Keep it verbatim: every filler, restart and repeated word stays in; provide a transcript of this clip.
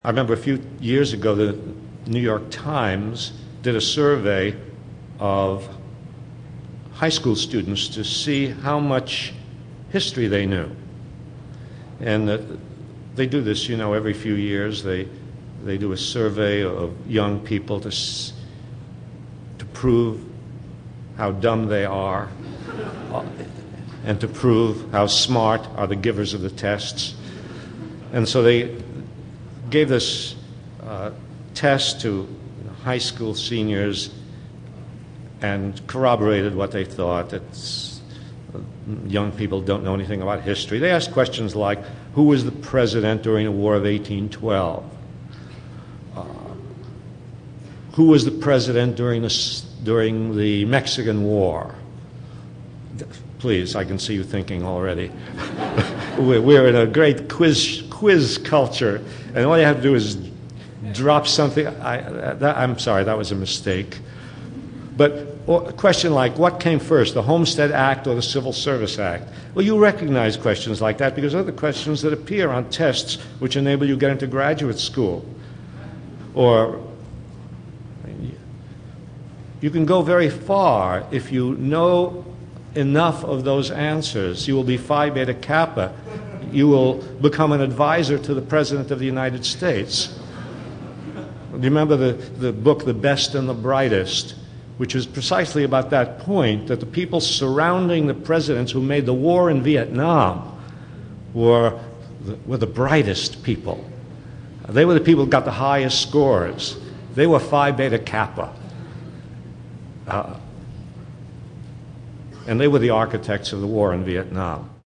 I remember a few years ago, the New York Times did a survey of high school students to see how much history they knew. And uh, they do this, you know, every few years. They, they do a survey of young people to, s- to prove how dumb they are uh, and to prove how smart are the givers of the tests. And so they gave this uh, test to high school seniors and corroborated what they thought, that uh, young people don't know anything about history. They asked questions like, who was the president during the War of eighteen twelve? Uh, who was the president during the, during the Mexican War? Please, I can see you thinking already. We're in a great quiz quiz culture, and all you have to do is drop something. I, that, I'm sorry, that was a mistake. But a question like, what came first, the Homestead Act or the Civil Service Act? Well, you recognize questions like that because they're the questions that appear on tests which enable you to get into graduate school. Or you can go very far if you know enough of those answers. You will be Phi Beta Kappa. You will become an advisor to the President of the United States. Do you remember the, the book, The Best and the Brightest, which is precisely about that point, that the people surrounding the presidents who made the war in Vietnam were the, were the brightest people. They were the people who got the highest scores. They were Phi Beta Kappa. Uh, and they were the architects of the war in Vietnam.